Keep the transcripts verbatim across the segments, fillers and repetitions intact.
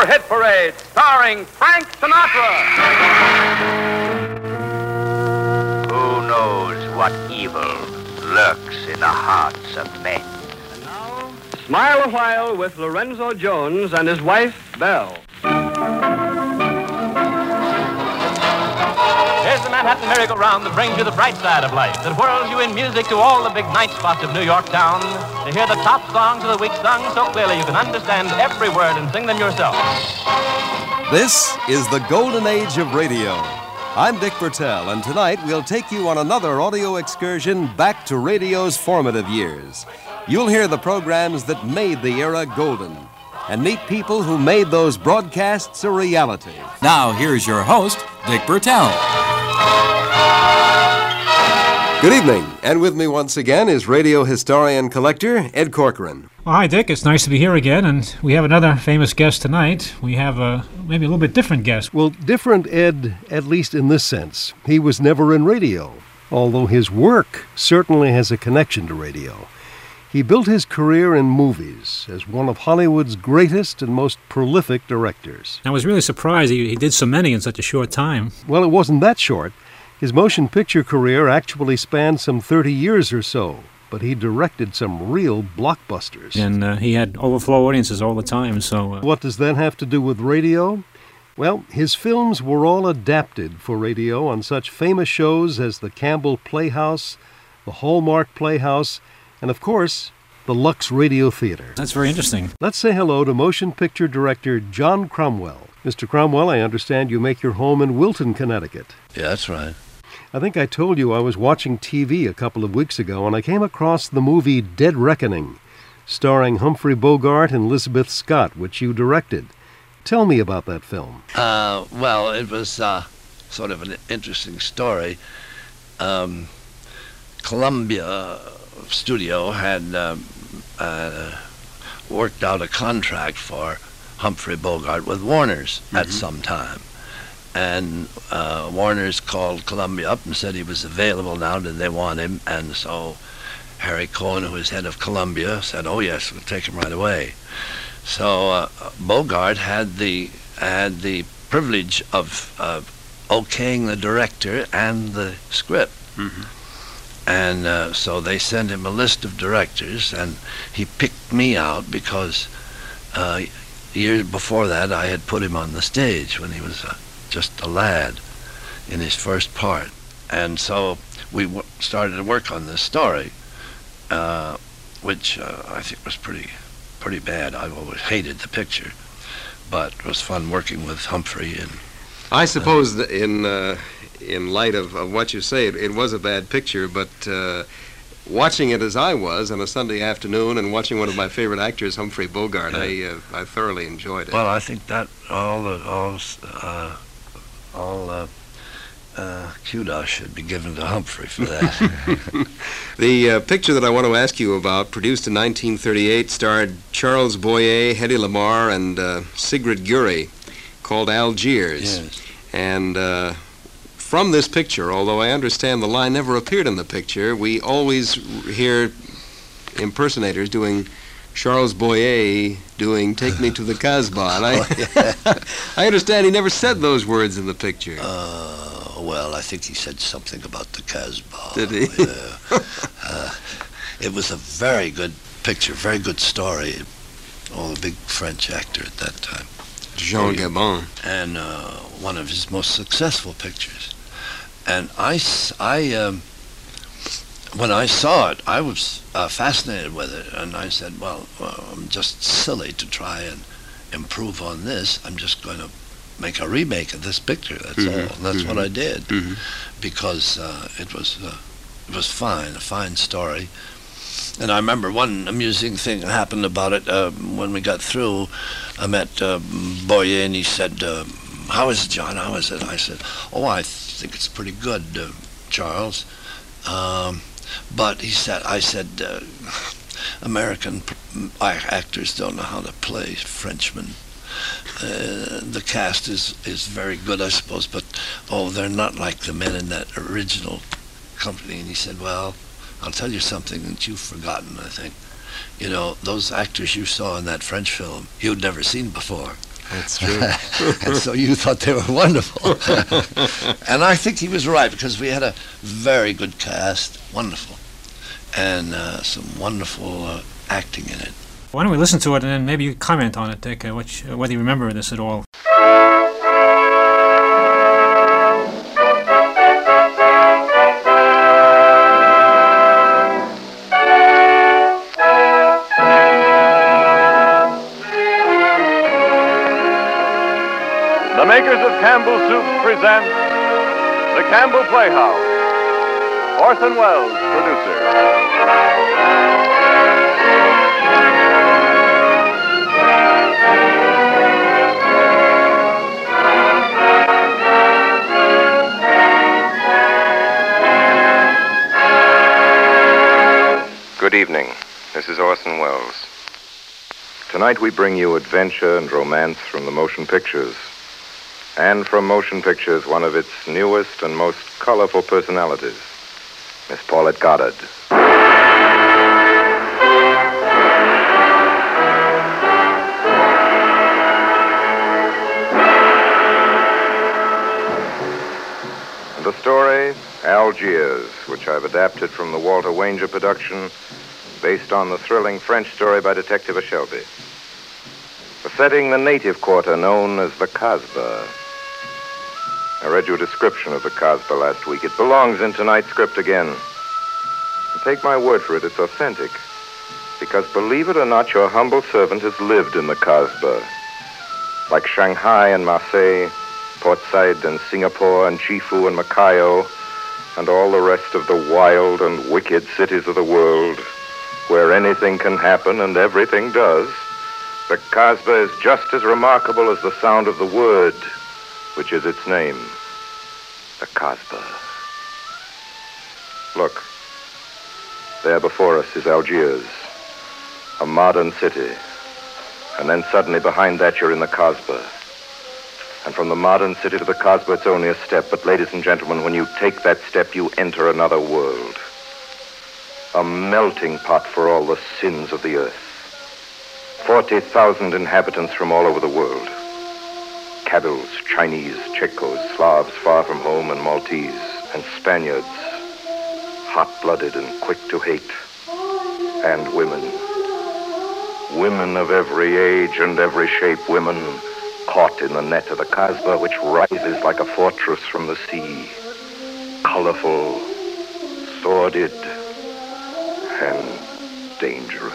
Silver Hit Parade, starring Frank Sinatra. Who knows what evil lurks in the hearts of men? And now, Smile a While with Lorenzo Jones and his wife, Belle. Here's the Manhattan merry-go-round that brings you the bright side of life, that whirls you in music to all the big night spots of New York town, to hear the top songs of the week sung so clearly you can understand every word and sing them yourself. This is the golden age of radio. I'm Dick Bertel, and tonight we'll take you on another audio excursion back to radio's formative years. You'll hear the programs that made the era golden, and meet people who made those broadcasts a reality. Now, here's your host, Dick Bertel. Good evening, and with me once again is radio historian collector Ed Corcoran. Well, hi, Dick. It's nice to be here again, and we have another famous guest tonight. We have a maybe a little bit different guest. Well, different, Ed, at least in this sense. He was never in radio, although his work certainly has a connection to radio. He built his career in movies as one of Hollywood's greatest and most prolific directors. I was really surprised he, he did so many in such a short time. Well, it wasn't that short. His motion picture career actually spanned some thirty years or so, but he directed some real blockbusters. And uh, he had overflow audiences all the time, so... Uh... What does that have to do with radio? Well, his films were all adapted for radio on such famous shows as the Campbell Playhouse, the Hallmark Playhouse, and of course, the Lux Radio Theater. That's very interesting. Let's say hello to motion picture director John Cromwell. Mister Cromwell, I understand you make your home in Wilton, Connecticut. Yeah, that's right. I think I told you I was watching T V a couple of weeks ago, and I came across the movie Dead Reckoning, starring Humphrey Bogart and Elizabeth Scott, which you directed. Tell me about that film. Uh, well, it was uh, sort of an interesting story. Um, Columbia Studio had um, uh, worked out a contract for Humphrey Bogart with Warner's mm-hmm. at some time. And uh, Warner's called Columbia up and said he was available now, did they want him? And so Harry Cohn, who was head of Columbia, said, oh yes, we'll take him right away. So uh, Bogart had the had the privilege of uh, okaying the director and the script. Mm-hmm. And uh, so they sent him a list of directors, and he picked me out because uh, years before that I had put him on the stage when he was uh, just a lad in his first part. And so we w- started to work on this story, uh, which uh, I think was pretty pretty bad. I always hated the picture, but it was fun working with Humphrey. And I suppose that in uh, in light of, of what you say, it, it was a bad picture, but uh, watching it as I was on a Sunday afternoon and watching one of my favorite actors, Humphrey Bogart, yeah. I uh, I thoroughly enjoyed it. Well, I think that all the all uh, all uh, uh, kudos should be given to Humphrey for that. The uh, picture that I want to ask you about, produced in nineteen thirty-eight, starred Charles Boyer, Hedy Lamarr, and uh, Sigrid Gury, called Algiers. Yes. And uh, from this picture, although I understand the line never appeared in the picture, we always hear impersonators doing Charles Boyer doing Take Me to the Casbah. And I, oh, yeah. I understand he never said those words in the picture. Uh, well, I think he said something about the Casbah. Did he? Yeah. uh, it was a very good picture, very good story. Oh, a big French actor at that time. Jean Gabin. And uh, one of his most successful pictures. And I, I um, when I saw it, I was uh, fascinated with it. And I said, well, well, I'm just silly to try and improve on this. I'm just going to make a remake of this picture. That's mm-hmm. all. And that's mm-hmm. what I did. Mm-hmm. Because uh, it was uh, it was fine, a fine story. And I remember one amusing thing that happened about it. Uh, when we got through, I met uh, Boyer, and he said, uh, how is it, John? How is it? I said, oh, I think it's pretty good, uh, Charles. Um, but he said, I said, uh, American p- actors don't know how to play Frenchmen. Uh, the cast is, is very good, I suppose, but, oh, they're not like the men in that original company. And he said, well, I'll tell you something that you've forgotten, I think. You know, those actors you saw in that French film, you'd never seen before. That's true. And so you thought they were wonderful. And I think he was right, because we had a very good cast, wonderful, and uh, some wonderful uh, acting in it. Why don't we listen to it, and then maybe you comment on it, Dick, uh, which, uh, whether you remember this at all. The makers of Campbell Soup present The Campbell Playhouse. Orson Welles, producer. Good evening. This is Orson Welles. Tonight we bring you adventure and romance from the motion pictures. And from motion pictures, one of its newest and most colorful personalities, Miss Paulette Goddard. The story, Algiers, which I've adapted from the Walter Wanger production, based on the thrilling French story by Detective Shelby. The setting, the native quarter known as the Kasbah. I read you a description of the Kasbah last week. It belongs in tonight's script again. And take my word for it, it's authentic. Because believe it or not, your humble servant has lived in the Kasbah. Like Shanghai and Marseille, Port Said and Singapore and Chifu and Macao, and all the rest of the wild and wicked cities of the world, where anything can happen and everything does, the Kasbah is just as remarkable as the sound of the word, which is its name, the Kasbah. Look, there before us is Algiers, a modern city, and then suddenly behind that you're in the Kasbah. And from the modern city to the Kasbah, it's only a step. But, ladies and gentlemen, when you take that step, you enter another world. A melting pot for all the sins of the earth. Forty thousand inhabitants from all over the world. Kabyles, Chinese, Checos, Slavs far from home, and Maltese, and Spaniards, hot-blooded and quick to hate. And women. Women of every age and every shape. Women caught in the net of the Kasbah, which rises like a fortress from the sea. Colorful, sordid, and dangerous.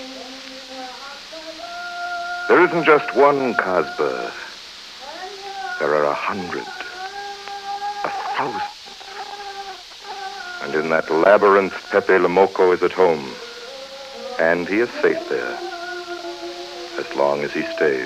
There isn't just one Kasbah. There are a hundred, a thousand. And in that labyrinth, Pepe Lemoko is at home. And he is safe there, as long as he stays.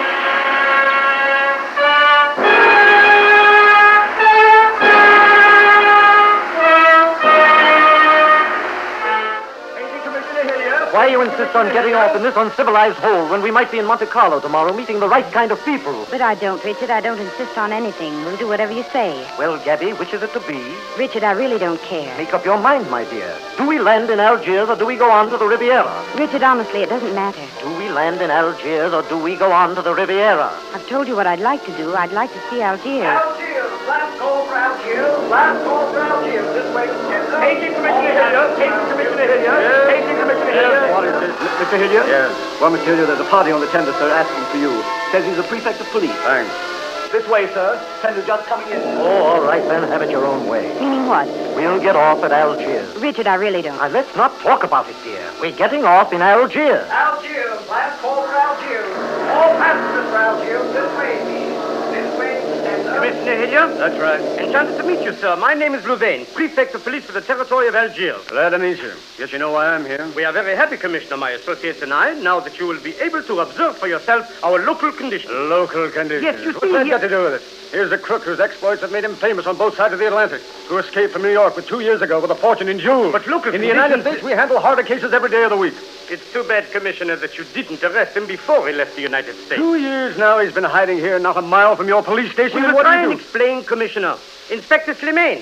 Why you insist on getting off in this uncivilized hole when we might be in Monte Carlo tomorrow meeting the right kind of people? But I don't, Richard. I don't insist on anything. We'll do whatever you say. Well, Gabby, which is it to be? Richard, I really don't care. Make up your mind, my dear. Do we land in Algiers or do we go on to the Riviera? Richard, honestly, it doesn't matter. Do we land in Algiers or do we go on to the Riviera? I've told you what I'd like to do. I'd like to see Algiers. Algiers! Last call for Algiers! Last call for Algiers! This way, Paging Commissioner Hillier! Paging Commissioner Hillier! Paging Commissioner Hillier! What is this? Mister Hillier? Yes. Well, Mister Hillier, there's a party on the tender, sir, asking for you. Says he's the prefect of police. Thanks. This way, sir. Tender just coming in. Oh, all right, then. Have it your own way. Meaning what? We'll get off at Algiers. Richard, I really don't. Now, let's not talk about it, dear. We're getting off in Algiers. Algiers! Last call for Algiers! All passengers for Algiers! This way, please! This way, Tender. Commissioner Hillier? That's right. Enchanted to meet you, sir. My name is Louvain, prefect of police for the territory of Algiers. Glad to meet you. Guess you know why I'm here. We are very happy, Commissioner, my associates and I, now that you will be able to observe for yourself our local conditions. Local conditions. Yes, you What's see, that he- got to do with it? Here's a crook whose exploits have made him famous on both sides of the Atlantic, who escaped from New York with two years ago with a fortune in jewels. But local In the United conditions- States, we handle harder cases every day of the week. It's too bad, Commissioner, that you didn't arrest him before he left the United States. Two years now he's been hiding here, not a mile from your police station. We and will what do try you and do? explain, Commissioner. Inspector Slimane,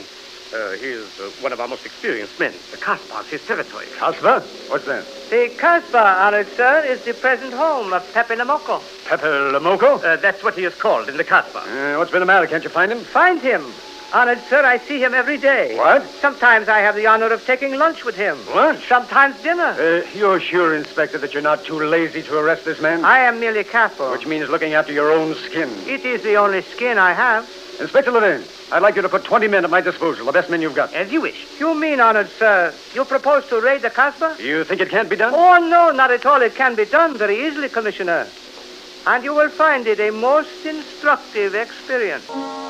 Uh, he is uh, one of our most experienced men. The Kasbah is his territory. Kasbah? What's that? The Kasbah, honored sir, is the present home of Pepe Lamoko. Pepe Lamoko? Uh, that's what he is called in the Kasbah. Uh, what's been the matter? Can't you find him? Find him. Honored sir, I see him every day. What? Sometimes I have the honor of taking lunch with him. Lunch? Sometimes dinner. Uh, you're sure, Inspector, that you're not too lazy to arrest this man? I am merely careful. Which means looking after your own skin. It is the only skin I have. Inspector Levine, I'd like you to put twenty men at my disposal, the best men you've got. As you wish. You mean, honored sir, you propose to raid the Kasbah? You think it can't be done? Oh, no, not at all. It can be done very easily, Commissioner. And you will find it a most instructive experience.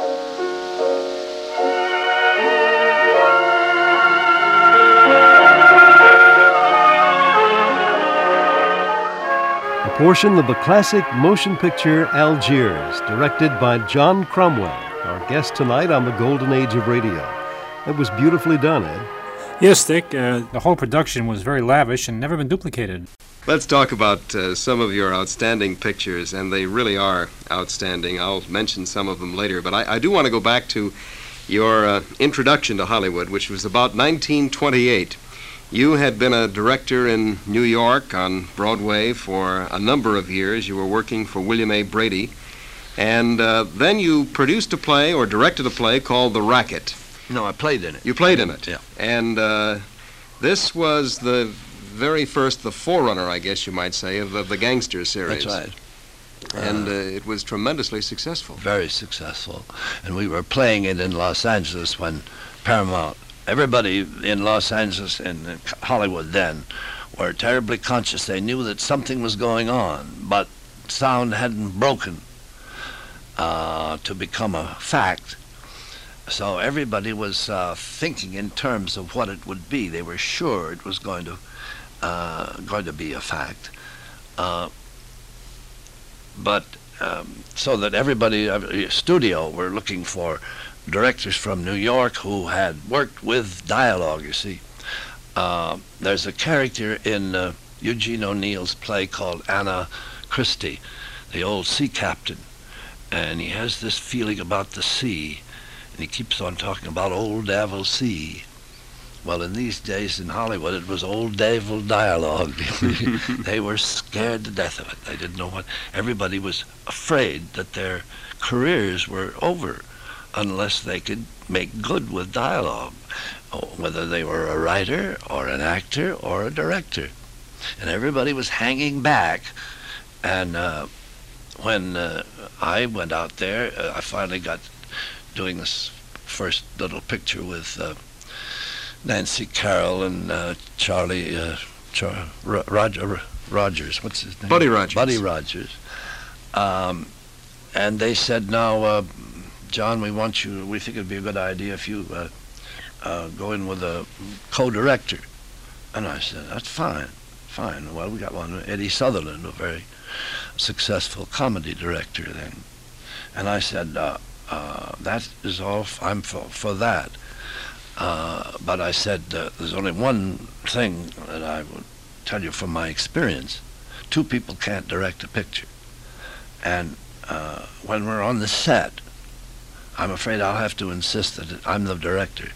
A portion of the classic motion picture Algiers, directed by John Cromwell, our guest tonight on the Golden Age of Radio. It was beautifully done, Ed. Yes, Dick. Uh, the whole production was very lavish and never been duplicated. Let's talk about uh, some of your outstanding pictures, and they really are outstanding. I'll mention some of them later, but I, I do want to go back to your uh, introduction to Hollywood, which was about nineteen twenty-eight. You had been a director in New York on Broadway for a number of years. You were working for William A. Brady. And uh, then you produced a play or directed a play called The Racket. No, I played in it. You played in it? Yeah. And uh, this was the very first, the forerunner, I guess you might say, of, of the Gangster series. That's right. And Uh, uh, it was tremendously successful. Very successful. And we were playing it in Los Angeles when Paramount, everybody in Los Angeles and Hollywood then were terribly conscious. They knew that something was going on, but sound hadn't broken uh, to become a fact. So everybody was uh, thinking in terms of what it would be. They were sure it was going to uh, going to be a fact. Uh, but um, so that everybody, every studio, were looking for directors from New York who had worked with dialogue, you see. Uh, there's a character in uh, Eugene O'Neill's play called Anna Christie, the old sea captain, and he has this feeling about the sea, and he keeps on talking about Old Devil Sea. Well, in these days in Hollywood, it was Old Devil dialogue. They were scared to death of it. They didn't know what. Everybody was afraid that their careers were over unless they could make good with dialogue, whether they were a writer or an actor or a director. And everybody was hanging back. And uh, when uh, I went out there, uh, I finally got doing this first little picture with uh, Nancy Carroll and uh, Charlie uh, Char- Ro- Roger Rogers. What's his name? Buddy Rogers. Buddy Rogers. Um, and they said, now, uh, John, we want you, we think it'd be a good idea if you uh, uh, go in with a co-director. And I said, that's fine, fine. Well, we got one, Eddie Sutherland, a very successful comedy director then. And I said, uh, uh, that is all, f- I'm for, for that. Uh, but I said, uh, there's only one thing that I would tell you from my experience. Two people can't direct a picture. And uh, when we're on the set, I'm afraid I'll have to insist that I'm the director.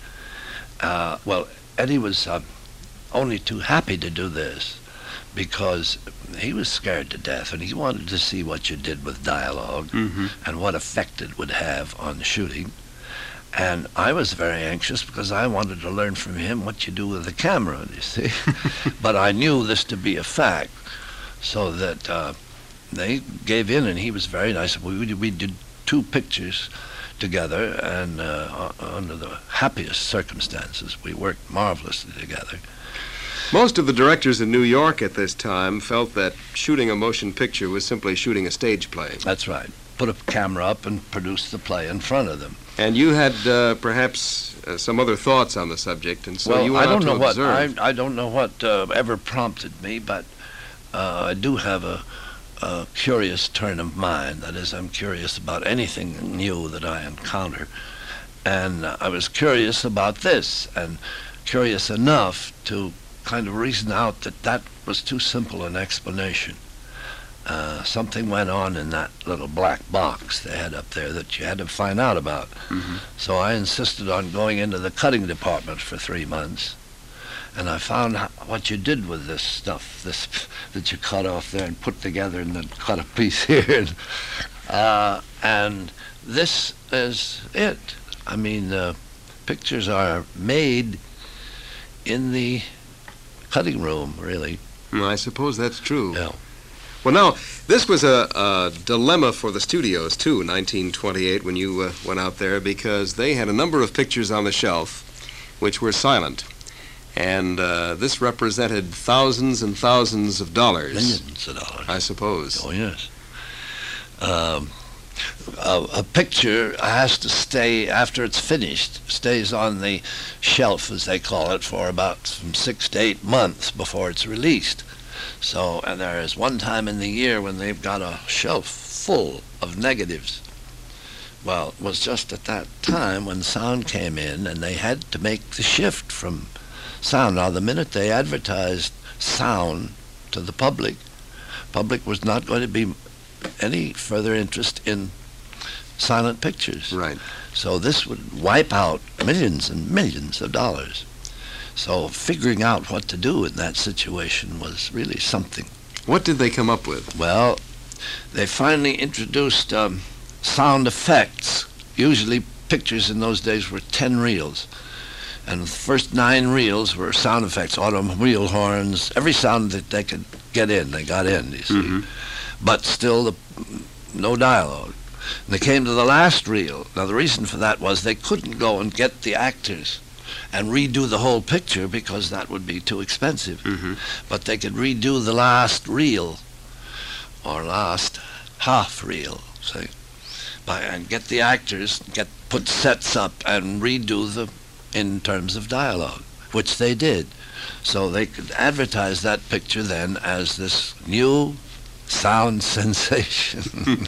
Uh, well, Eddie was uh, only too happy to do this because he was scared to death and he wanted to see what you did with dialogue mm-hmm. and what effect it would have on the shooting. And I was very anxious because I wanted to learn from him what you do with the camera, you see. But I knew this to be a fact, so that uh, they gave in, and he was very nice. We, we did two pictures together, and uh, under the happiest circumstances, we worked marvelously together. Most of the directors in New York at this time felt that shooting a motion picture was simply shooting a stage play. That's right. Put a camera up and produce the play in front of them. And you had uh, perhaps uh, some other thoughts on the subject, and so well, you went I don't out know to what observe. I, I don't know what uh, ever prompted me, but uh, I do have a, a curious turn of mind. That is, I'm curious about anything new that I encounter, and uh, I was curious about this, and curious enough to kind of reason out that that was too simple an explanation. uh, something went on in that little black box they had up there that you had to find out about. Mm-hmm. So I insisted on going into the cutting department for three months. And I found ho- what you did with this stuff, this that you cut off there and put together and then cut a piece here. And, uh, and this is it. I mean, uh, pictures are made in the cutting room, really. Well, I suppose that's true. Yeah. Well, now, this was a, a dilemma for the studios, too, nineteen twenty-eight, when you uh, went out there, because they had a number of pictures on the shelf which were silent. And uh, this represented thousands and thousands of dollars. Millions of dollars. I suppose. Oh, yes. Um, a, a picture has to stay, after it's finished, stays on the shelf, as they call it, for about from six to eight months before it's released. So, and there is one time in the year when they've got a shelf full of negatives. Well, it was just at that time when sound came in, and they had to make the shift from sound. Now, the minute they advertised sound to the public, public was not going to be any further interest in silent pictures. Right. So this would wipe out millions and millions of dollars. So figuring out what to do in that situation was really something. What did they come up with? Well, they finally introduced um, sound effects. Usually pictures in those days were ten reels. And the first nine reels were sound effects, automobile horns, every sound that they could get in, they got in, you see. Mm-hmm. But still, the, no dialogue. And they came to the last reel. Now, the reason for that was they couldn't go and get the actors and redo the whole picture because that would be too expensive. Mm-hmm. But they could redo the last reel, or last half reel, say, by, and get the actors, get put sets up and redo the in terms of dialogue, which they did. So they could advertise that picture then as this new sound sensation.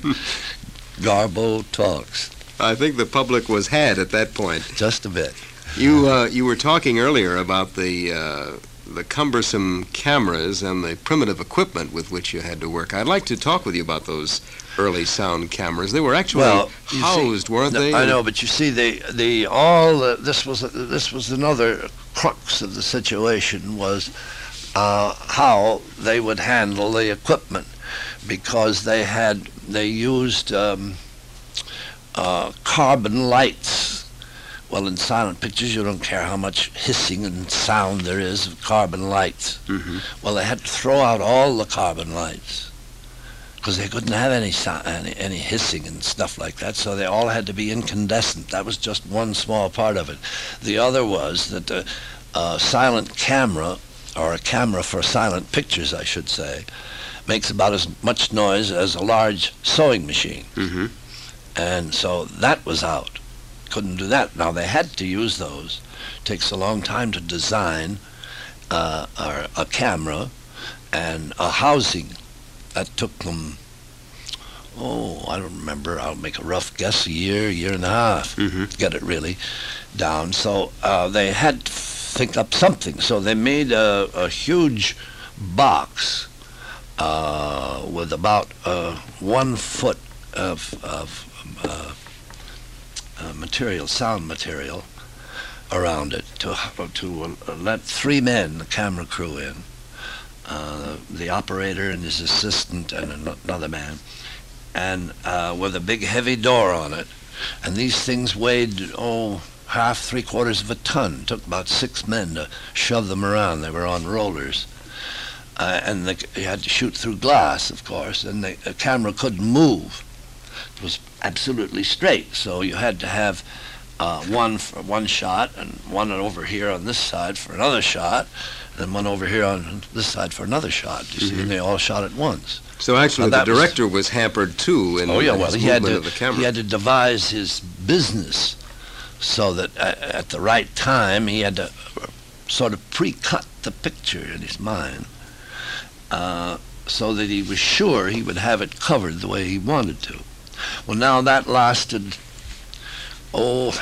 Garbo Talks. I think the public was had at that point. Just a bit. You uh, you were talking earlier about the uh, the cumbersome cameras and the primitive equipment with which you had to work. I'd like to talk with you about those early sound cameras. They were actually well, housed, see, weren't no, they? I know, but you see, the the all uh, this was uh, this was another crux of the situation was uh, how they would handle the equipment, because they had they used um, uh, carbon lights. Well, in silent pictures, you don't care how much hissing and sound there is of carbon lights. Mm-hmm. Well, they had to throw out all the carbon lights because they couldn't have any, sound, any any hissing and stuff like that, so they all had to be incandescent. That was just one small part of it. The other was that a, a silent camera, or a camera for silent pictures, I should say, makes about as much noise as a large sewing machine. Mm-hmm. And so that was out. Couldn't do that. Now, they had to use those. It takes a long time to design uh, a, a camera and a housing. That took them, oh, I don't remember. I'll make a rough guess, a year, year and a half mm-hmm. to get it really down. So uh, they had to think up something. So they made a, a huge box uh, with about uh, one foot of, of uh, uh, material, sound material, around it to to uh, let three men, the camera crew, in. Uh, the operator and his assistant and an- another man, and uh, with a big heavy door on it. And these things weighed, oh, half, three quarters of a ton. It took about six men to shove them around. They were on rollers. Uh, and the, you had to shoot through glass, of course, and the, the camera couldn't move. It was absolutely straight, so you had to have uh, one for one shot, and one over here on this side for another shot, and one over here on this side for another shot, you Mm-hmm. see, and they all shot at once. So actually Now, the that director was, was hampered, too, in oh, yeah, his well, he had, movement to, of the camera. he had to devise his business so that uh, at the right time he had to uh, sort of pre-cut the picture in his mind uh, so that he was sure he would have it covered the way he wanted to. Well, now that lasted, oh,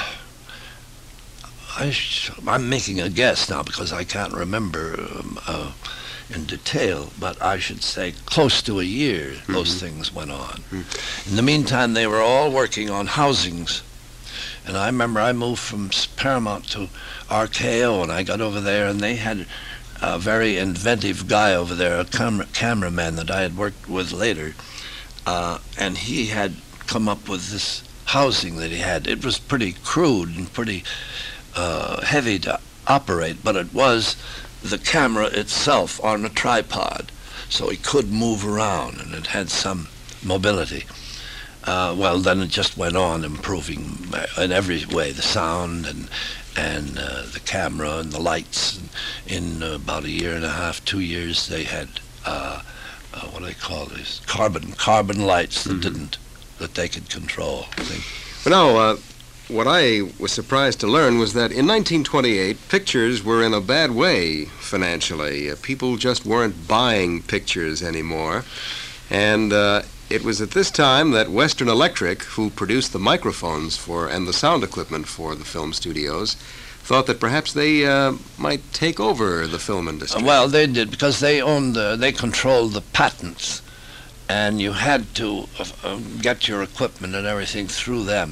I sh- I'm making a guess now because I can't remember. Um, uh, in detail, but I should say close to a year mm-hmm. those things went on. Mm-hmm. In the meantime, they were all working on housings. And I remember I moved from Paramount to R K O, and I got over there, and they had a very inventive guy over there, a camera, cameraman that I had worked with later, uh, and he had come up with this housing that he had. It was pretty crude and pretty uh, heavy to operate, but it was the camera itself on a tripod, so it could move around, and it had some mobility. Uh, well, then it just went on improving in every way, the sound and and uh, the camera and the lights. And in uh, about a year and a half, two years, they had uh, uh, what do they call these carbon carbon lights that mm-hmm. didn't that they could control. They, well, now, uh, what I was surprised to learn was that in nineteen twenty-eight, pictures were in a bad way financially. Uh, people just weren't buying pictures anymore, and. Uh, It was at this time that Western Electric, who produced the microphones for and the sound equipment for the film studios, thought that perhaps they uh, might take over the film industry. Uh, well, they did, because they owned the, they controlled the patents, and you had to uh, uh, get your equipment and everything through them.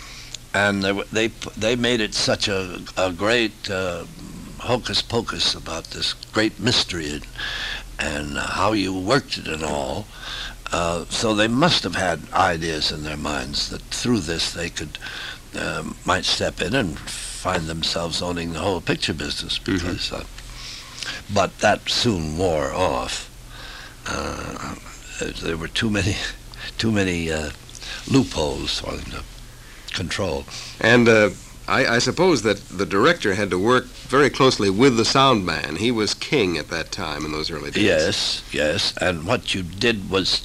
And they they, they made it such a, a great uh, hocus pocus about this great mystery and, and uh, how you worked it and all. Uh, so they must have had ideas in their minds that through this they could um, might step in and find themselves owning the whole picture business. Because, mm-hmm. uh, but that soon wore off. Uh, there were too many, too many uh, loopholes for them to control. And uh, I, I suppose that the director had to work very closely with the sound man. He was king at that time in those early days. Yes, yes. And what you did was.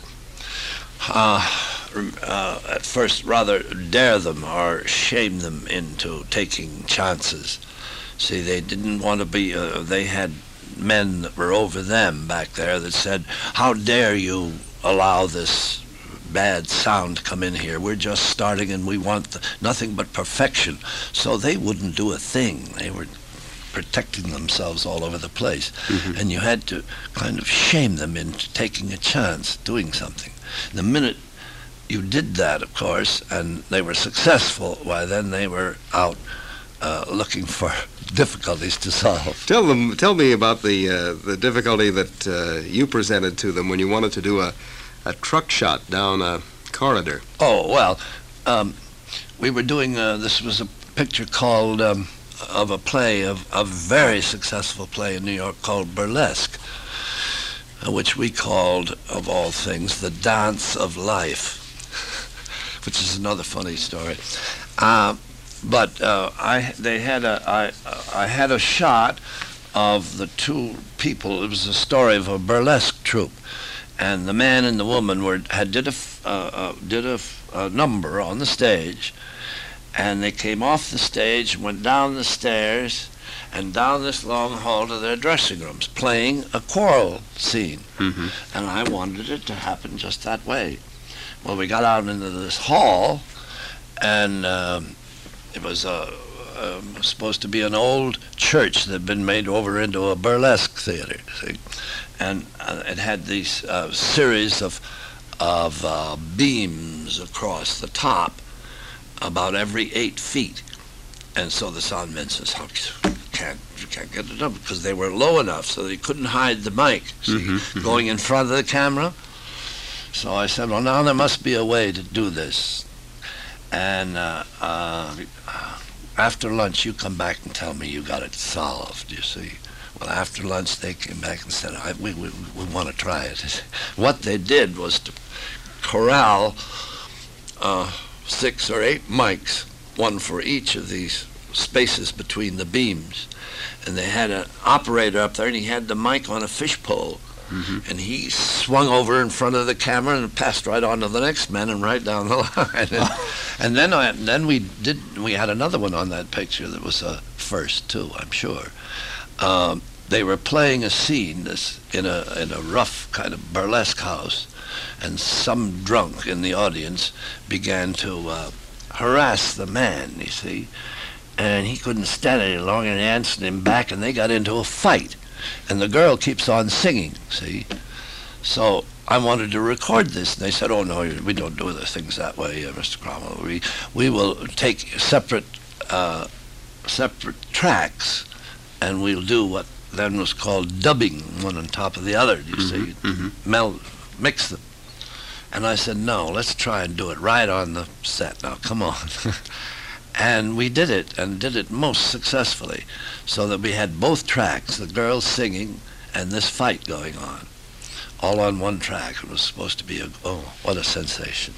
Uh, uh, at first rather dare them or shame them into taking chances. See, they didn't want to be, uh, they had men that were over them back there that said, how dare you allow this bad sound to come in here? We're just starting and we want the, nothing but perfection. So they wouldn't do a thing. They were protecting themselves all over the place. Mm-hmm. And you had to kind of shame them into taking a chance, doing something. The minute you did that, of course, and they were successful, why then they were out uh, looking for difficulties to solve. Tell them, tell me about the uh, the difficulty that uh, you presented to them when you wanted to do a, a truck shot down a corridor. Oh well, um, we were doing. Uh, this was a picture called um, of a play of a very successful play in New York called Burlesque. Uh, which we called, of all things, The Dance of Life, which is another funny story. Uh, but uh, I, they had a, I, uh, I had a shot of the two people. It was a story of a burlesque troupe, and the man and the woman were had did a uh, uh, did a, a number on the stage, and they came off the stage, went down the stairs. And down this long hall to their dressing rooms, playing a choral scene. Mm-hmm. And I wanted it to happen just that way. Well, we got out into this hall, and um, it was uh, um, supposed to be an old church that had been made over into a burlesque theater. See? And uh, it had these uh, series of, of uh, beams across the top, about every eight feet. And so the sound man says, how can't you can't get it up because they were low enough so they couldn't hide the mic, see, mm-hmm, going in front of the camera. So I said, well, now there must be a way to do this. And uh, uh, after lunch, you come back and tell me you got it solved, you see. Well, after lunch, they came back and said, I, we, we, we want to try it. What they did was to corral uh, six or eight mics, one for each of these spaces between the beams. And they had an operator up there, and he had the mic on a fishpole. Mm-hmm. And he swung over in front of the camera and passed right on to the next man and right down the line. and, and then I, then we did we had another one on that picture that was a first too, I'm sure. Um, they were playing a scene this, in a in a rough kind of burlesque house, and some drunk in the audience began to uh, harass the man, you see. And he couldn't stand it any longer, and he answered him back, and they got into a fight. And the girl keeps on singing, see? So I wanted to record this, and they said, oh, no, we don't do the things that way, uh, Mister Cromwell. We, we will take separate, uh, separate tracks, and we'll do what then was called dubbing, one on top of the other, you Mm-hmm, see, mm-hmm. meld, mix them. And I said, no, let's try and do it right on the set now, come on. And we did it, and did it most successfully, so that we had both tracks, the girls singing and this fight going on, all on one track. It was supposed to be a, oh, what a sensation.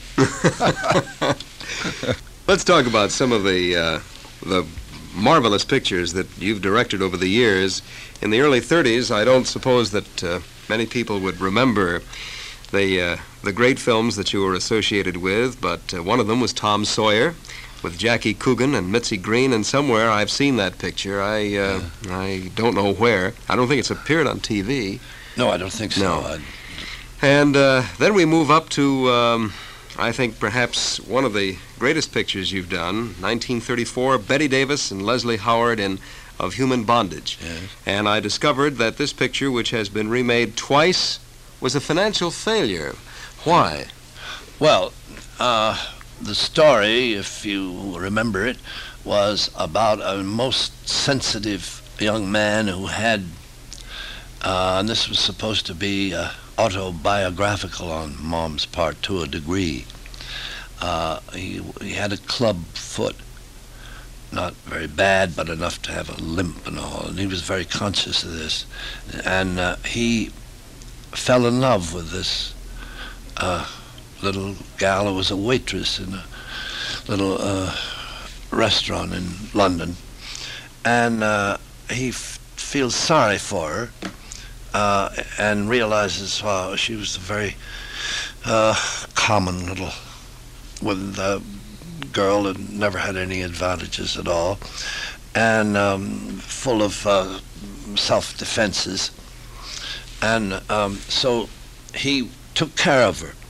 Let's talk about some of the uh, the marvelous pictures that you've directed over the years. In the early thirties, I don't suppose that uh, many people would remember the uh, the great films that you were associated with, but uh, one of them was Tom Sawyer with Jackie Coogan and Mitzi Green, and somewhere I've seen that picture. I uh, yeah. I don't know where. I don't think it's appeared on T V. No, I don't think so. No. I'd... And uh, then we move up to, um, I think, perhaps one of the greatest pictures you've done, nineteen thirty-four, Betty Davis and Leslie Howard in Of Human Bondage. Yes. And I discovered that this picture, which has been remade twice, was a financial failure. Why? Well, uh, the story, if you remember it, was about a most sensitive young man who had, uh, and this was supposed to be uh, autobiographical on Mom's part to a degree. Uh, he, he had a club foot, not very bad, but enough to have a limp and all, and he was very conscious of this. And uh, he fell in love with this uh, little gal who was a waitress in a little uh, restaurant in London, and uh, he f- feels sorry for her uh, and realizes, wow, she was a very uh, common little with a girl that never had any advantages at all, and um, full of uh, self-defenses, and um, so he took care of her.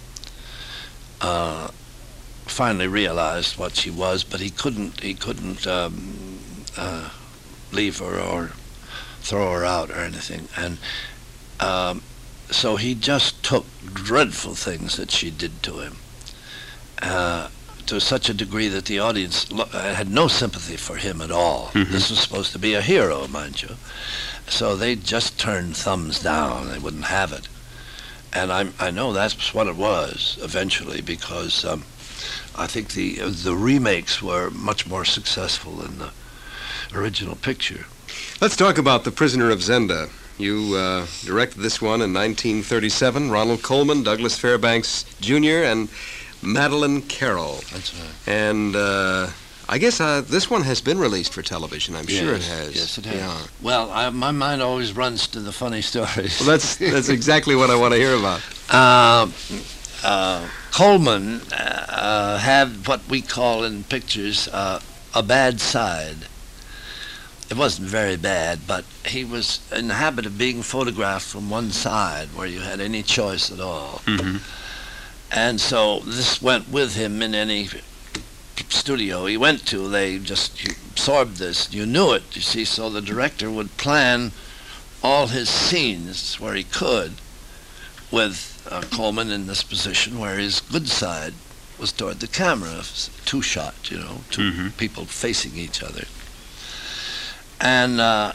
Uh, finally realized what she was, but he couldn't he couldn't um, uh, leave her or throw her out or anything, and um, so he just took dreadful things that she did to him, uh, to such a degree that the audience lo- had no sympathy for him at all. Mm-hmm. This was supposed to be a hero, mind you, so they just turned thumbs down. They wouldn't have it. And I I know that's what it was eventually, because um, I think the the remakes were much more successful than the original picture. Let's talk about The Prisoner of Zenda. You uh, directed this one in nineteen thirty-seven. Ronald Colman, Douglas Fairbanks Junior, and Madeleine Carroll. That's right. And uh, I guess uh, this one has been released for television. I'm yes, sure it has. Yes, it has. Yeah. Well, I, my mind always runs to the funny stories. Well, that's that's exactly what I want to hear about. Uh, uh, Coleman uh, had what we call in pictures uh, a bad side. It wasn't very bad, but he was in the habit of being photographed from one side where you had any choice at all. Mm-hmm. And so this went with him in any studio he went to. They just absorbed this. You knew it, you see, so the director would plan all his scenes where he could with uh, Coleman in this position where his good side was toward the camera, two shot, you know, two mm-hmm. people facing each other. And uh,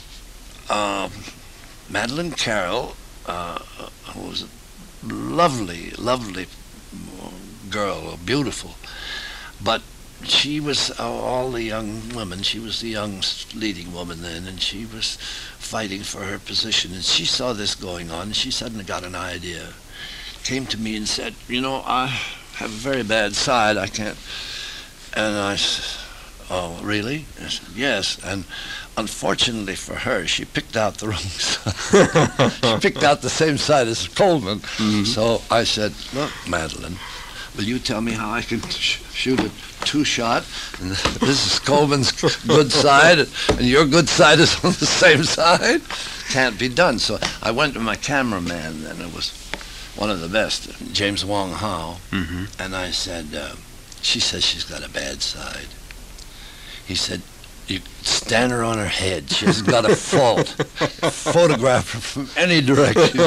uh, Madeleine Carroll, uh, who was a lovely, lovely girl, beautiful, but she was uh, all the young women. She was the young leading woman then, and she was fighting for her position. And she saw this going on, and she suddenly got an idea. Came to me and said, "You know, I have a very bad side. I can't." And I said, "Oh, really?" I said, "Yes." And unfortunately for her, she picked out the wrong side. She picked out the same side as Coleman. Mm-hmm. So I said, "Look, Madeleine, will you tell me how I can sh- shoot a two-shot? And this is Coleman's good side, and your good side is on the same side? Can't be done." So I went to my cameraman, and it was one of the best, James Wong Howe, mm-hmm. and I said, uh, "She says she's got a bad side." He said, You stand her on her head. She hasn't got a fault. Photograph her from any direction.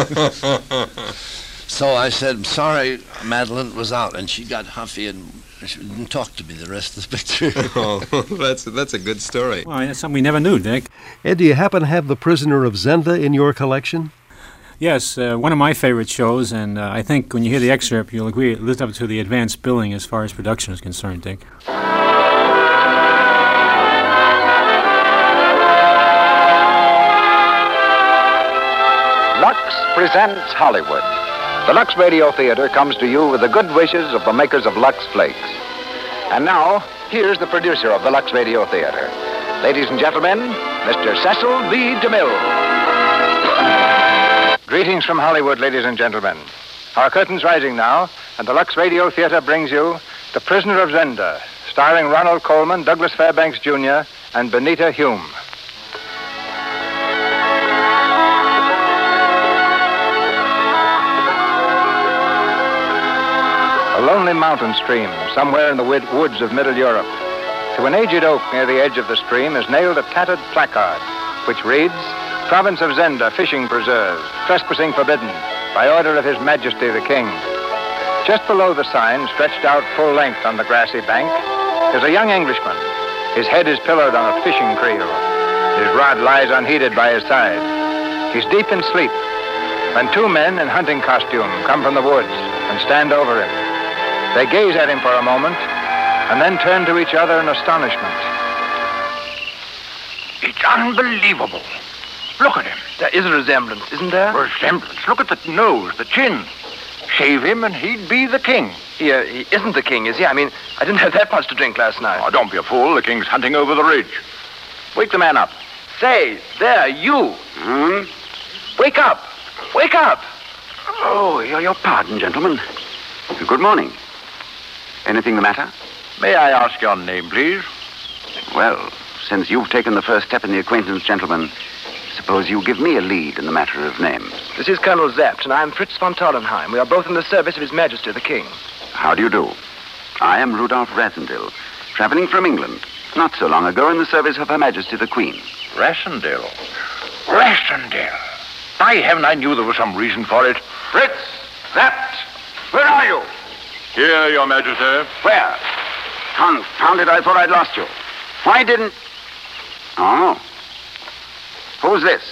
So I said, I'm sorry, Madeline was out, and she got huffy and she didn't talk to me the rest of the picture. Oh, that's, that's a good story. Well, that's something we never knew, Dick. Ed, do you happen to have The Prisoner of Zenda in your collection? Yes, uh, one of my favorite shows, and uh, I think when you hear the excerpt, you'll agree it lived up to the advanced billing as far as production is concerned, Dick. Lux presents Hollywood. The Lux Radio Theater comes to you with the good wishes of the makers of Lux Flakes. And now, here's the producer of the Lux Radio Theater. Ladies and gentlemen, Mister Cecil B. DeMille. Greetings from Hollywood, ladies and gentlemen. Our curtain's rising now, and the Lux Radio Theater brings you The Prisoner of Zenda, starring Ronald Colman, Douglas Fairbanks, Junior, and Benita Hume. A lonely mountain stream, somewhere in the wid- woods of Middle Europe. To an aged oak near the edge of the stream is nailed a tattered placard, which reads, Province of Zenda Fishing Preserve, trespassing forbidden, by order of His Majesty the King. Just below the sign, stretched out full length on the grassy bank, is a young Englishman. His head is pillowed on a fishing creel. His rod lies unheeded by his side. He's deep in sleep, when two men in hunting costume come from the woods and stand over him. They gaze at him for a moment, and then turn to each other in astonishment. It's unbelievable. Look at him. There is a resemblance, isn't there? Resemblance. Look at the nose, the chin. Shave him and he'd be the king. He, uh, he isn't the king, is he? I mean, I didn't have that much to drink last night. Oh, don't be a fool. The king's hunting over the ridge. Wake the man up. Say, there, you. Hmm? Wake up. Wake up. Oh, your, your pardon, gentlemen. Good morning. Anything the matter? May I ask your name, please? Well, since you've taken the first step in the acquaintance, gentlemen, suppose you give me a lead in the matter of names. This is Colonel Zapt, and I am Fritz von Tauernheim. We are both in the service of His Majesty the King. How do you do? I am Rudolph Rassendyll, traveling from England, not so long ago in the service of Her Majesty the Queen. Rassendyll? Rassendyll? By heaven, I knew there was some reason for it. Fritz! Zapt! Where are you? Here, Your Majesty. Where? Confound it, I thought I'd lost you. Why didn't... Oh. Who's this?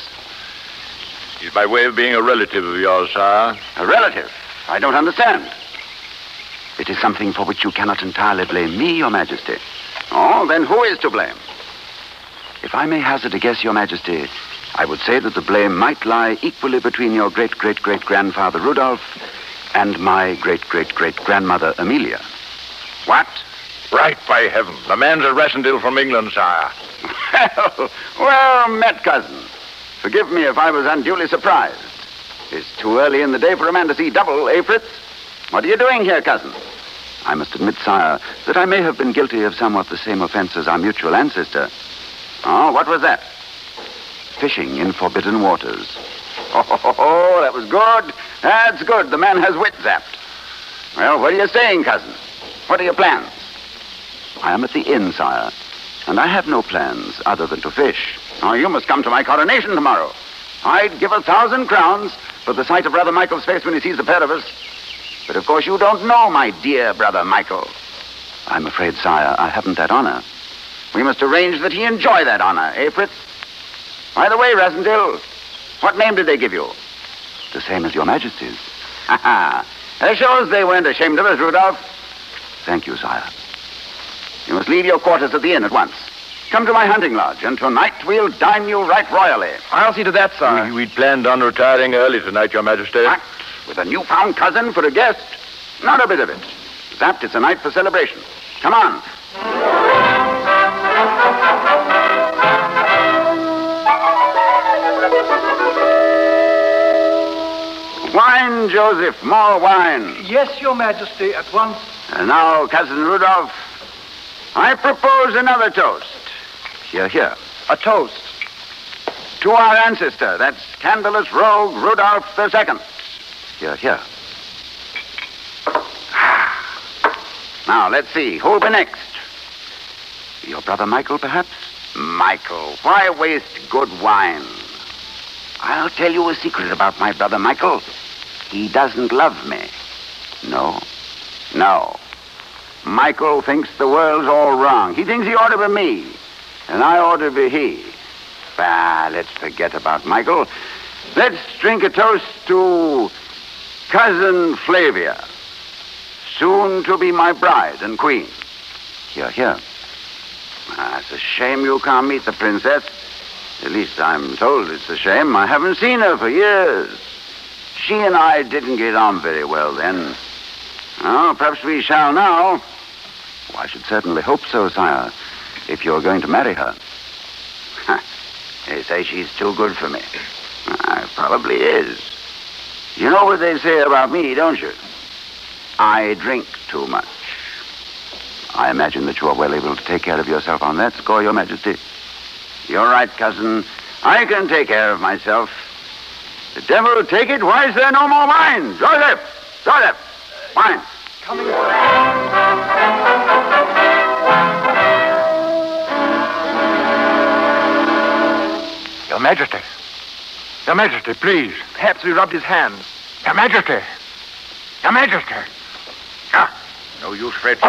He's by way of being a relative of yours, sire. A relative? I don't understand. It is something for which you cannot entirely blame me, Your Majesty. Oh, then who is to blame? If I may hazard a guess, Your Majesty, I would say that the blame might lie equally between your great-great-great-grandfather Rudolph and my great-great-great-grandmother Amelia. What? Right by heaven. The man's a Rassendyll from England, sire. Well, well met, cousin. Forgive me if I was unduly surprised. It's too early in the day for a man to see double, eh, Fritz? What are you doing here, cousin? I must admit, sire, that I may have been guilty of somewhat the same offense as our mutual ancestor. Oh, what was that? Fishing in forbidden waters. Oh, oh, oh, oh, that was good. That's good. The man has wit, Zapt. Well, what are you saying, cousin? What are your plans? I am at the inn, sire, and I have no plans other than to fish. Oh, you must come to my coronation tomorrow. I'd give a thousand crowns for the sight of Brother Michael's face when he sees the pair of us. But of course you don't know my dear Brother Michael. I'm afraid, sire, I haven't that honor. We must arrange that he enjoy that honor, eh, Fritz? By the way, Rassendyll, what name did they give you? The same as Your Majesty's. Ha ha. That shows they weren't ashamed of us, Rudolph. Thank you, sire. You must leave your quarters at the inn at once. Come to my hunting lodge, and tonight we'll dine you right royally. I'll see to that, sire. We, we'd planned on retiring early tonight, Your Majesty. What? With a newfound cousin for a guest? Not a bit of it. Zapt, it's a night for celebration. Come on. Wine, Joseph, more wine. Yes, Your Majesty, at once. And now, Cousin Rudolph, I propose another toast. Here, here. A toast. To our ancestor, that scandalous rogue Rudolph the Second. Here, here. Now, let's see. Who'll be next? Your brother Michael, perhaps? Michael, why waste good wine? I'll tell you a secret about my brother Michael. He doesn't love me. No. No. Michael thinks the world's all wrong. He thinks he ought to be me, and I ought to be he. Bah, let's forget about Michael. Let's drink a toast to Cousin Flavia, soon to be my bride and queen. Here, here. Ah, it's a shame you can't meet the princess. At least I'm told it's a shame. I haven't seen her for years. She and I didn't get on very well then. Oh, perhaps we shall now. Oh, I should certainly hope so, sire, if you're going to marry her. They say she's too good for me. Uh, probably is. You know what they say about me, don't you? I drink too much. I imagine that you are well able to take care of yourself on that score, Your Majesty. You're right, cousin. I can take care of myself. The devil take it. Why is there no more wine? Joseph! Joseph! Wine. Coming. Your Majesty. Your Majesty, please. Perhaps we rubbed his hands. Your Majesty. Your Majesty. Ah, no use, Fred.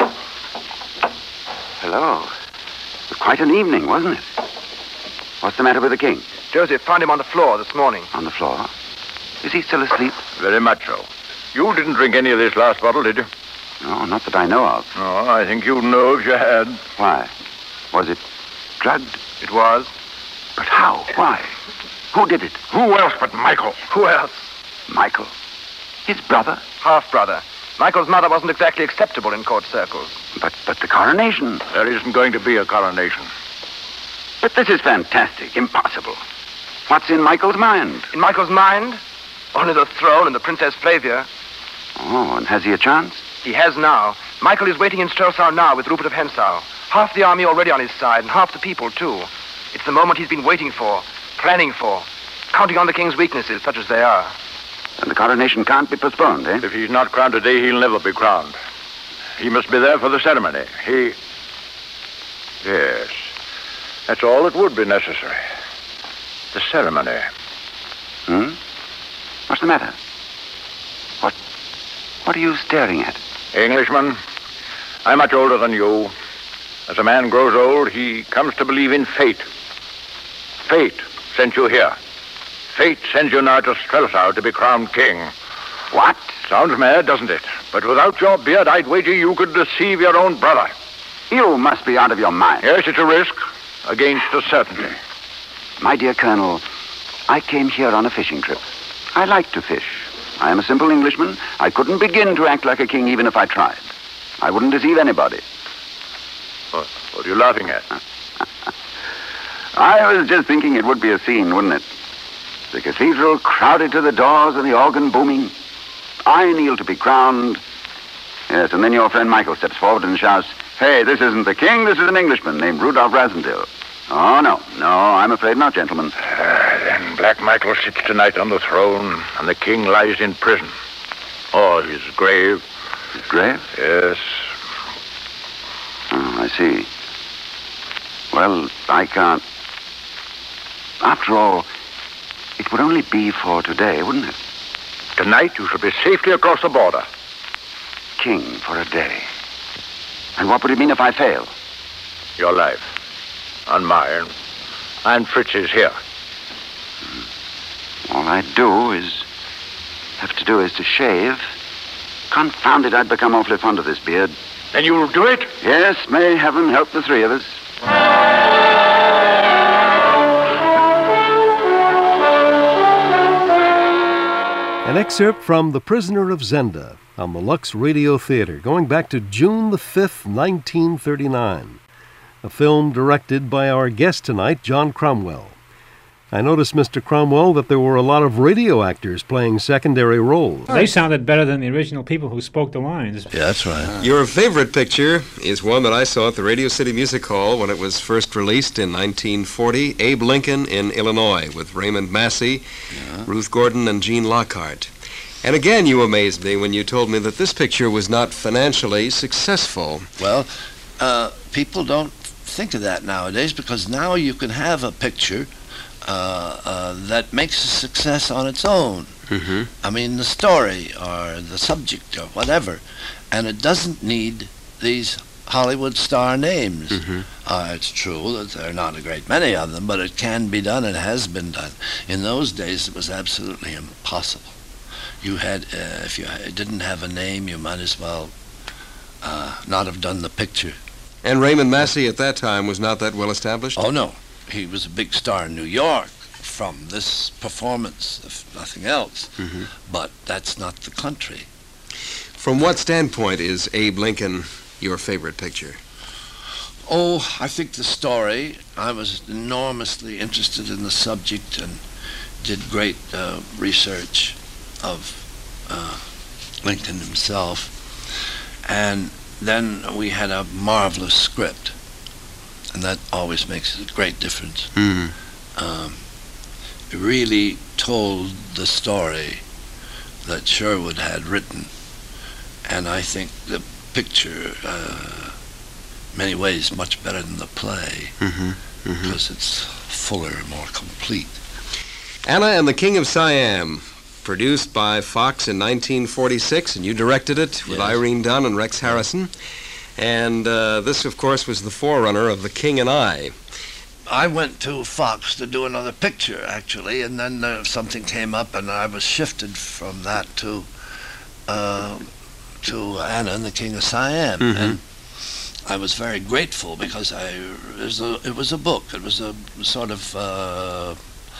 Hello. Quite an evening, wasn't it? What's the matter with the king? Joseph found him on the floor this morning. On the floor? Is he still asleep? Very much so. You didn't drink any of this last bottle, did you? No, not that I know of. No, I think you'd know if you had. Why? Was it drugged? It was. But how? Why? Who did it? Who else but Michael? Who else? Michael. His brother? Half-brother. Michael's mother wasn't exactly acceptable in court circles. But but the coronation. There isn't going to be a coronation. But this is fantastic. Impossible. What's in Michael's mind? In Michael's mind? Only the throne and the Princess Flavia. Oh, and has he a chance? He has now. Michael is waiting in Strelsau now with Rupert of Hensau. Half the army already on his side, and half the people, too. It's the moment he's been waiting for, planning for, counting on the king's weaknesses, such as they are. And the coronation can't be postponed, eh? If he's not crowned today, he'll never be crowned. He must be there for the ceremony. He... Yes. That's all that would be necessary. The ceremony. Hmm? What's the matter? What... What are you staring at? Englishman, I'm much older than you. As a man grows old, he comes to believe in fate. Fate sent you here. Fate sends you now to Strelsau to be crowned king. What? Sounds mad, doesn't it? But without your beard, I'd wager you could deceive your own brother. You must be out of your mind. Yes, it's a risk against a certainty. My dear Colonel, I came here on a fishing trip. I like to fish. I am a simple Englishman. I couldn't begin to act like a king even if I tried. I wouldn't deceive anybody. What, what are you laughing at? I was just thinking it would be a scene, wouldn't it? The cathedral crowded to the doors and the organ booming. I kneel to be crowned. Yes, and then your friend Michael steps forward and shouts, "Hey, this isn't the king, this is an Englishman named Rudolph Rassendyll." Oh, no, no, I'm afraid not, gentlemen. Uh, then Black Michael sits tonight on the throne, and the king lies in prison. Or his grave. His grave? Yes. Oh, I see. Well, I can't... After all, it would only be for today, wouldn't it? Tonight you shall be safely across the border. King for a day. And what would it mean if I fail? Your life. And mine. And Fritz's here. All I'd do is... have to do is to shave. Confound it, I'd become awfully fond of this beard. Then you'll do it? Yes, may heaven help the three of us. An excerpt from The Prisoner of Zenda on the Lux Radio Theater, going back to June the fifth, nineteen thirty-nine. A film directed by our guest tonight, John Cromwell. I noticed, Mister Cromwell, that there were a lot of radio actors playing secondary roles. They sounded better than the original people who spoke the lines. Yeah, that's right. Your favorite picture is one that I saw at the Radio City Music Hall when it was first released in nineteen forty, Abe Lincoln in Illinois, with Raymond Massey, yeah. Ruth Gordon, and Gene Lockhart. And again, you amazed me when you told me that this picture was not financially successful. Well, uh, people don't think of that nowadays, because now you can have a picture uh, uh, that makes a success on its own. Mm-hmm. I mean, the story or the subject or whatever, and it doesn't need these Hollywood star names. Mm-hmm. Uh, it's true that there are not a great many of them, but it can be done and has been done. In those days, it was absolutely impossible. You had, uh, if you didn't have a name, you might as well uh, not have done the picture. And Raymond Massey at that time was not that well established? Oh, no. He was a big star in New York from this performance, if nothing else. Mm-hmm. But that's not the country. From what standpoint is Abe Lincoln your favorite picture? Oh, I think the story. I was enormously interested in the subject and did great uh, research of uh, Lincoln himself. And then we had a marvelous script, and that always makes a great difference. Mm-hmm. Um, it really told the story that Sherwood had written, and I think the picture, uh, many ways, much better than the play, mm-hmm. Mm-hmm. because it's fuller, more complete. Anna and the King of Siam, produced by Fox in nineteen forty-six, and you directed it with Yes. Irene Dunn and Rex Harrison. And uh, this, of course, was the forerunner of The King and I. I went to Fox to do another picture, actually, and then uh, something came up, and I was shifted from that to uh, to Anna and the King of Siam. Mm-hmm. And I was very grateful, because I it was a, it was a book. It was a sort of uh,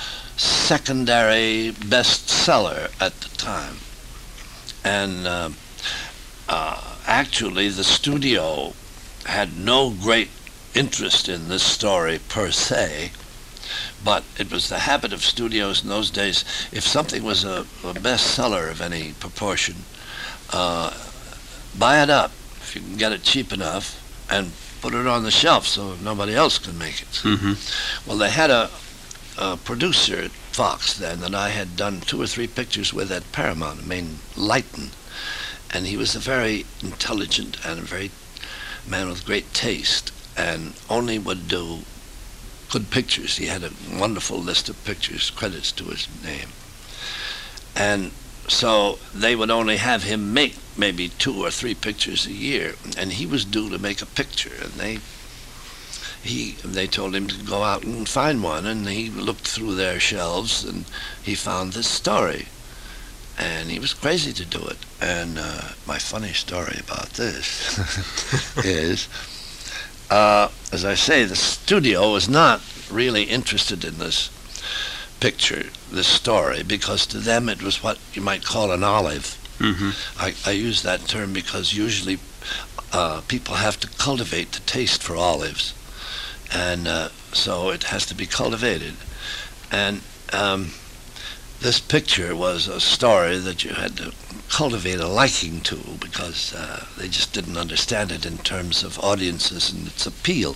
secondary bestseller at the time. And uh, uh, actually, the studio had no great interest in this story per se, but it was the habit of studios in those days, if something was a, a bestseller of any proportion, uh, buy it up if you can get it cheap enough and put it on the shelf so nobody else can make it. Mm-hmm. Well, they had a, a producer at Fox then that I had done two or three pictures with at Paramount, named Leighton, and he was a very intelligent and a very man with great taste, and only would do good pictures. He had a wonderful list of pictures, credits to his name. And so they would only have him make maybe two or three pictures a year, and he was due to make a picture, and they he they told him to go out and find one, and he looked through their shelves, and he found this story, and he was crazy to do it. And uh, my funny story about this is, uh, as I say, the studio was not really interested in this picture, this story, because to them it was what you might call an olive. Mm-hmm. I, I use that term because usually uh, people have to cultivate the taste for olives, and uh, so it has to be cultivated. And um, this picture was a story that you had to cultivate a liking to, because uh, they just didn't understand it in terms of audiences and its appeal.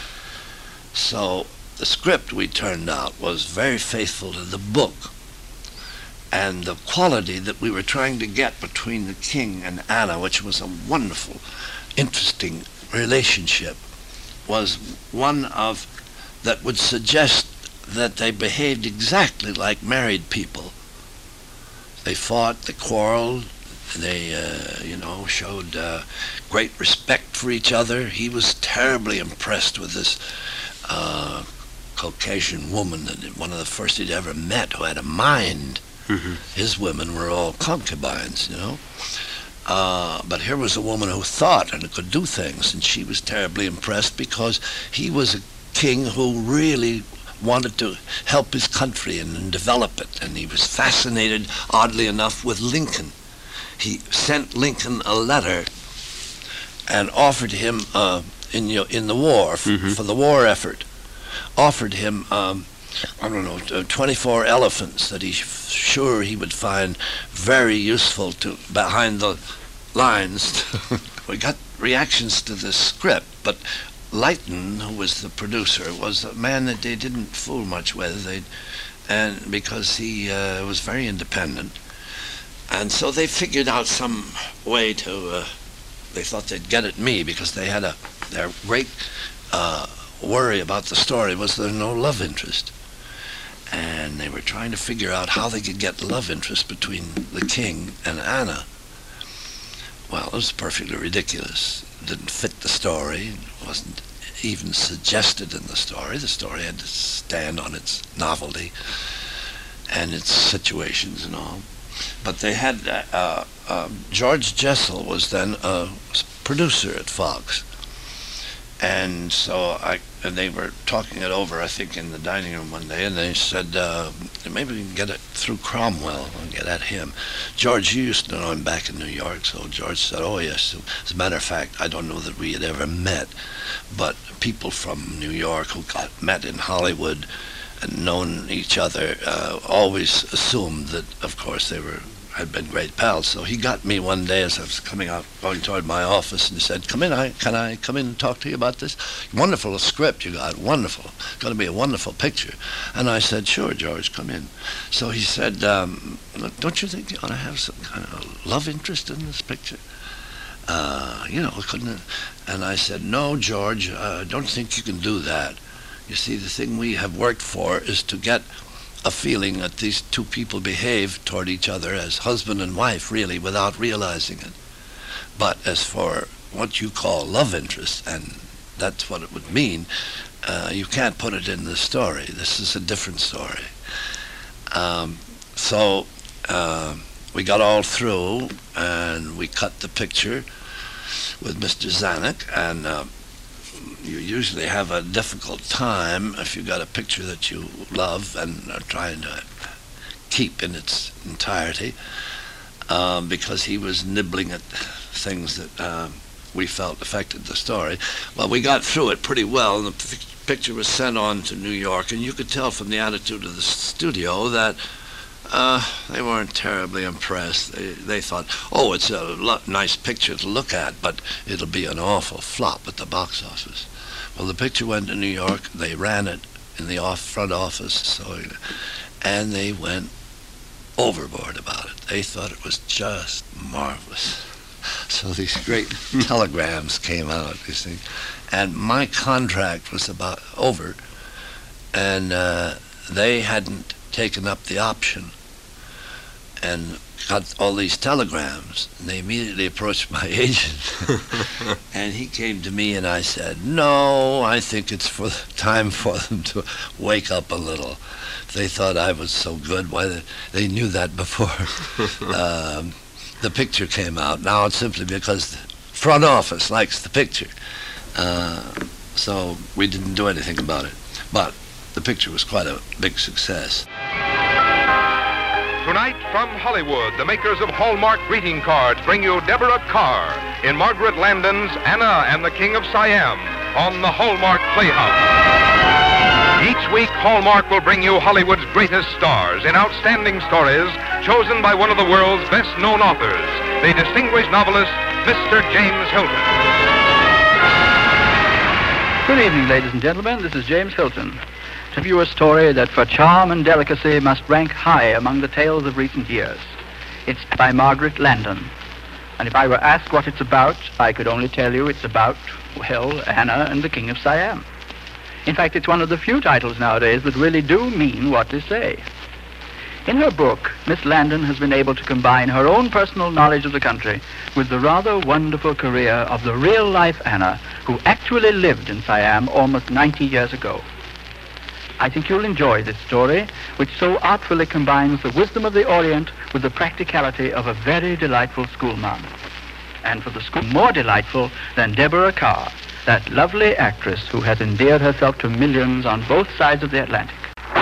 So the script we turned out was very faithful to the book, and the quality that we were trying to get between the king and Anna, which was a wonderful, interesting relationship, was one of that would suggest that they behaved exactly like married people. They fought, they quarreled, they, uh, you know, showed uh, great respect for each other. He was terribly impressed with this uh, Caucasian woman, that one of the first he'd ever met, who had a mind. Mm-hmm. His women were all concubines, you know. Uh, but here was a woman who thought and could do things, and she was terribly impressed because he was a king who really wanted to help his country and, and develop it, and he was fascinated, oddly enough, with Lincoln. He sent Lincoln a letter and offered him, uh, in, you know, in the war, f- Mm-hmm. for the war effort, offered him, um, I don't know, uh, twenty-four elephants that he's sure he would find very useful to behind the lines. We got reactions to the script, but Leighton, who was the producer, was a man that they didn't fool much with, they, and because he uh, was very independent, and so they figured out some way to. Uh, they thought they'd get at me because they had a their great uh, worry about the story was there's no love interest. And they were trying to figure out how they could get love interest between the king and Anna. Well, it was perfectly ridiculous. It didn't fit the story. It wasn't even suggested in the story. The story had to stand on its novelty and its situations and all. But they had, uh, uh, uh, George Jessel was then a producer at Fox. And so I, and they were talking it over, I think, in the dining room one day, and they said, uh, maybe we can get it through Cromwell and get at him. George, you used to know him back in New York, so George said, oh, yes. As a matter of fact, I don't know that we had ever met, but people from New York who got met in Hollywood and known each other uh, always assumed that, of course, they were had been great pals. So he got me one day as I was coming out, going toward my office, and he said, come in, I, can I come in and talk to you about this? Wonderful script you got, wonderful. It's going to be a wonderful picture. And I said, sure, George, come in. So he said, um, look, don't you think you ought to have some kind of love interest in this picture? Uh, you know, couldn't it? And I said, no, George, I uh, don't think you can do that. You see, the thing we have worked for is to get a feeling that these two people behave toward each other as husband and wife, really, without realizing it. But as for what you call love interest, and that's what it would mean, uh, you can't put it in the story. This is a different story. Um, so uh, we got all through, and we cut the picture with Mister Zanuck, and uh, you usually have a difficult time if you got a picture that you love and are trying to keep in its entirety, um, because he was nibbling at things that uh, we felt affected the story. Well, we got through it pretty well, and the p- picture was sent on to New York, and you could tell from the attitude of the studio that uh, they weren't terribly impressed. They, they thought, oh, it's a lo- nice picture to look at, but it'll be an awful flop at the box office. Well, the picture went to New York. They ran it in the off front office, so, and they went overboard about it. They thought it was just marvelous. So these great telegrams came out, you see, and my contract was about over, and uh, they hadn't taken up the option, and got all these telegrams, and they immediately approached my agent. And he came to me, and I said, no, I think it's for time for them to wake up a little. They thought I was so good. Why, they, they knew that before um, the picture came out. Now it's simply because the front office likes the picture. Uh, so we didn't do anything about it. But the picture was quite a big success. Tonight, from Hollywood, the makers of Hallmark greeting cards bring you Deborah Kerr in Margaret Landon's Anna and the King of Siam on the Hallmark Playhouse. Each week, Hallmark will bring you Hollywood's greatest stars in outstanding stories chosen by one of the world's best-known authors, the distinguished novelist, Mister James Hilton. Good evening, ladies and gentlemen. This is James Hilton. To view a story that for charm and delicacy must rank high among the tales of recent years. It's by Margaret Landon. And if I were asked what it's about, I could only tell you it's about, well, Anna and the King of Siam. In fact, it's one of the few titles nowadays that really do mean what they say. In her book, Miss Landon has been able to combine her own personal knowledge of the country with the rather wonderful career of the real-life Anna, who actually lived in Siam almost ninety years ago. I think you'll enjoy this story, which so artfully combines the wisdom of the Orient with the practicality of a very delightful schoolma'am. And for the school, more delightful than Deborah Kerr, that lovely actress who has endeared herself to millions on both sides of the Atlantic.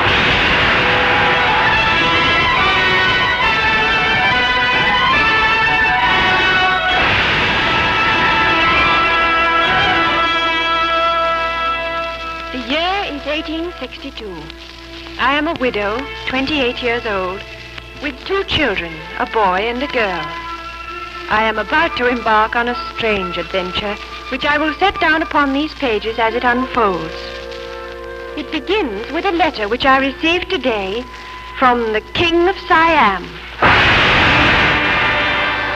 eighteen sixty-two. I am a widow, twenty-eight years old, with two children, a boy and a girl. I am about to embark on a strange adventure, which I will set down upon these pages as it unfolds. It begins with a letter which I received today from the King of Siam.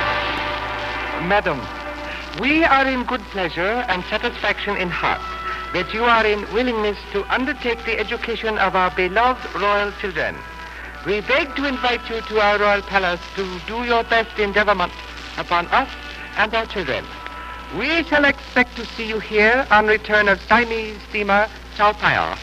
Madam, we are in good pleasure and satisfaction in heart that you are in willingness to undertake the education of our beloved royal children. We beg to invite you to our royal palace to do your best endeavorment upon us and our children. We shall expect to see you here on return of Siamese steamer Chao Phraya.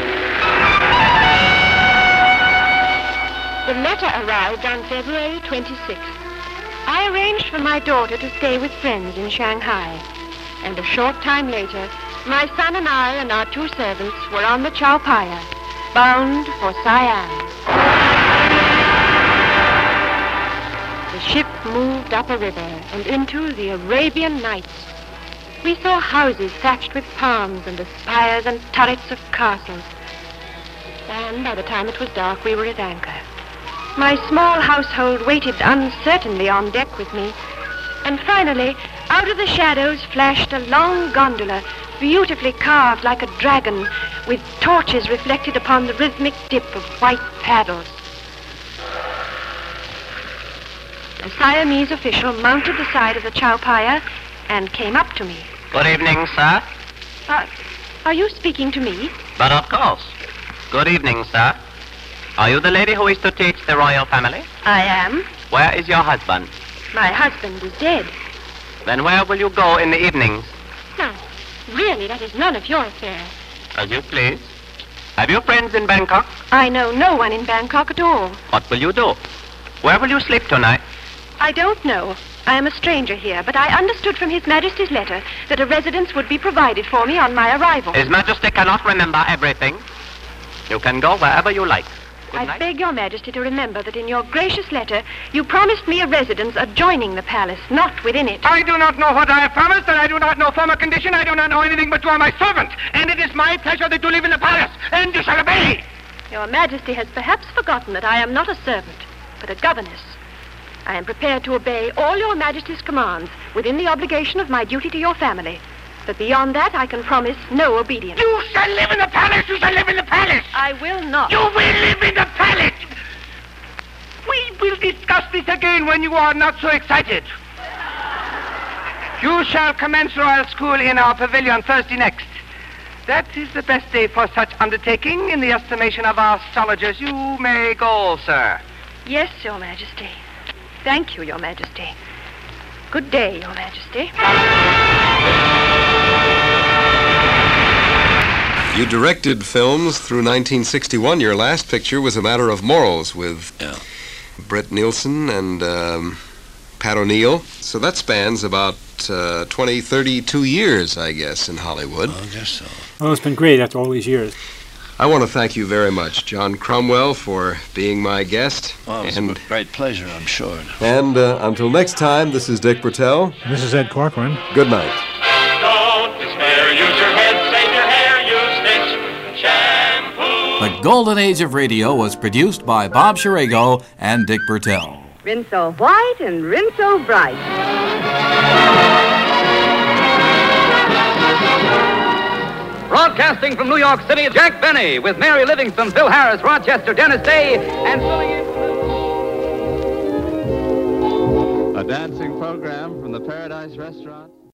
The letter arrived on February twenty-sixth. I arranged for my daughter to stay with friends in Shanghai. And a short time later, my son and I and our two servants were on the Chao Phraya, bound for Siam. The ship moved up a river and into the Arabian Nights. We saw houses thatched with palms and the spires and turrets of castles. And by the time it was dark, we were at anchor. My small household waited uncertainly on deck with me. And finally, out of the shadows flashed a long gondola, beautifully carved like a dragon, with torches reflected upon the rhythmic dip of white paddles. A Siamese official mounted the side of the Chao Phraya and came up to me. Good evening, sir. Uh, are you speaking to me? But of course. Good evening, sir. Are you the lady who is to teach the royal family? I am. Where is your husband? My husband is dead. Then where will you go in the evenings? No, really, that is none of your affair. As you please. Have you friends in Bangkok? I know no one in Bangkok at all. What will you do? Where will you sleep tonight? I don't know. I am a stranger here, but I understood from His Majesty's letter that a residence would be provided for me on my arrival. His Majesty cannot remember everything. You can go wherever you like. Good I night. beg your Majesty to remember that in your gracious letter, you promised me a residence adjoining the palace, not within it. I do not know what I have promised, and I do not know former condition. I do not know anything, but you are my servant, and it is my pleasure that you live in the palace, and you shall obey. Your Majesty has perhaps forgotten that I am not a servant, but a governess. I am prepared to obey all your Majesty's commands within the obligation of my duty to your family. But beyond that, I can promise no obedience. You shall live in the palace! You shall live in the palace! I will not. You will live in the palace! We will discuss this again when you are not so excited. You shall commence royal school in our pavilion Thursday next. That is the best day for such undertaking in the estimation of our astrologers. You may go, sir. Yes, Your Majesty. Thank you, Your Majesty. Good day, Your Majesty. You directed films through nineteen sixty-one. Your last picture was A Matter of Morals with yeah. Brett Nielsen and um, Pat O'Neill. So that spans about uh, twenty, thirty-two years, I guess, in Hollywood. I guess so. Well, it's been great after all these years. I want to thank you very much, John Cromwell, for being my guest. Well, it's and, a great pleasure, I'm sure. And uh, until next time, this is Dick Bertel. This is Ed Corcoran. Good night. Don't despair, use your head, save your hair, use Stitch shampoo. The Golden Age of Radio was produced by Bob Shirago and Dick Bertel. Rinse so white and rinse so bright. Broadcasting from New York City, Jack Benny with Mary Livingston, Phil Harris, Rochester, Dennis Day, and filling in. A dancing program from the Paradise Restaurant.